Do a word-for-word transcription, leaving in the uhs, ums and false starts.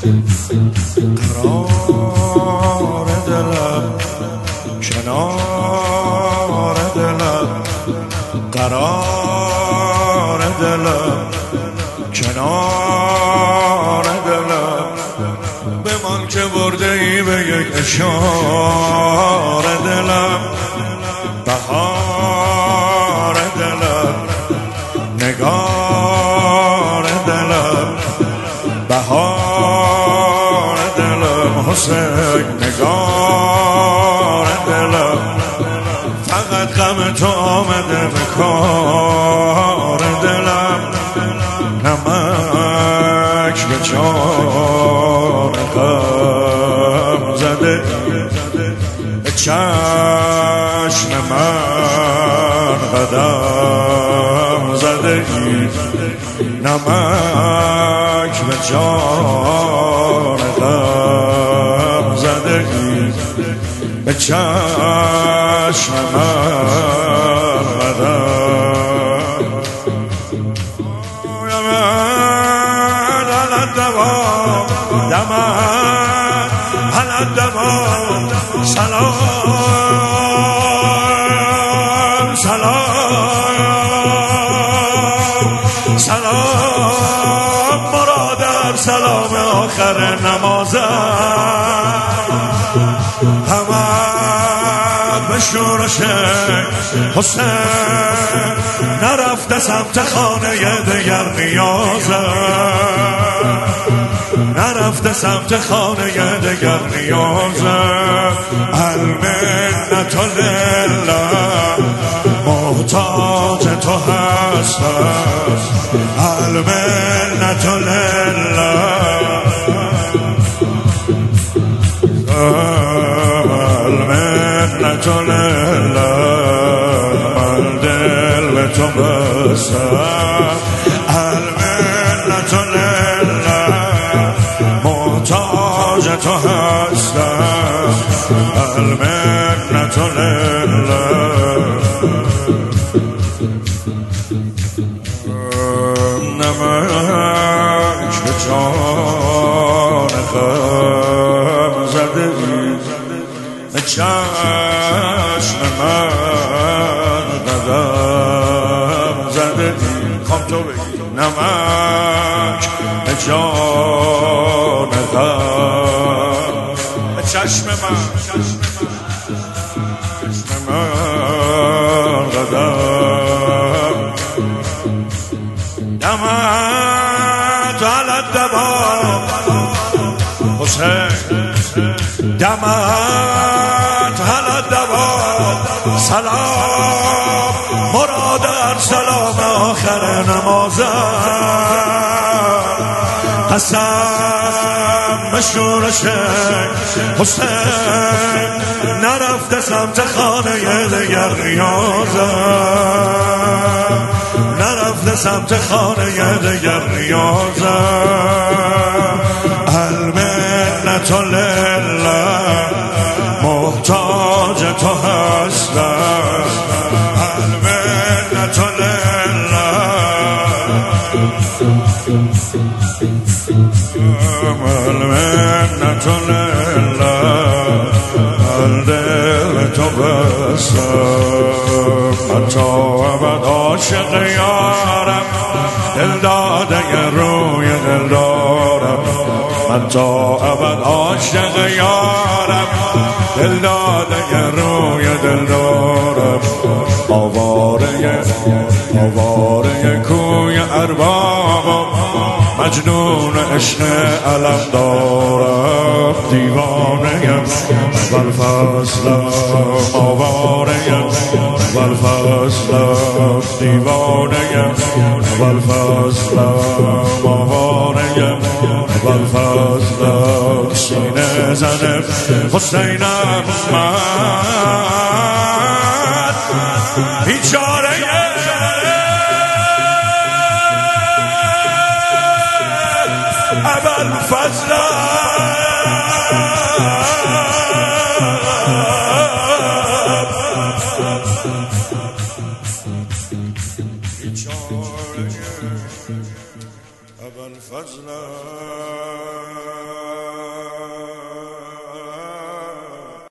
قرار دلم کنار دلم، قرار دلم کنار دلم، بمان که برده ای به یک اشاره دلم، بهار دلم نگار دلم، بهار دلم حسین نگار دلم، فقط غم تو آمده به کار دلم، نمک به جان غم زده به چشم من قدم زده، نمک به جان غم زده به چشم من قدم. یمن على الدوام یمن على الدوام، سلام سلام سلام، مرادر سلام آخر نمازم، همه به شورش حسین، نرفته سمت خانه دگر نیازم، نرفته سمت خانه دگر نیازم، المنت لله محتاج تو هستم، المنت لله المنت لله، من دل به تو بستم، المنت لله محتاج تو هستم، المنت لله. نمک به جان غم زده به چشم من قدم زده، خوام تو بگی نمک به جان غم به چشم من من قدم، دمت على الدوام حسین، دمت على الدوام، سلام مرادر سلام آخر نمازم، قسم به شورش حسین، نرفته سمت خانه دگر نیازم، نرفته سمت خانه دگر نیازم، المنت لله محتاج تو هستم، المنت لله المنت لله، من دل تو بستم، حتی ابد عاشق یارم، دل داده روی دل دارم، حتی ابد عاشق یارم، دل داده روی دل دارم، آواره آواره کوی اربابم، مجنون عشق علم دارم، دیوانه والفضلم، آواره والفضلم، دیوانه والفضلم، آواره والفضلم، سینه زن حسینم من، بیچاره ابوالفضل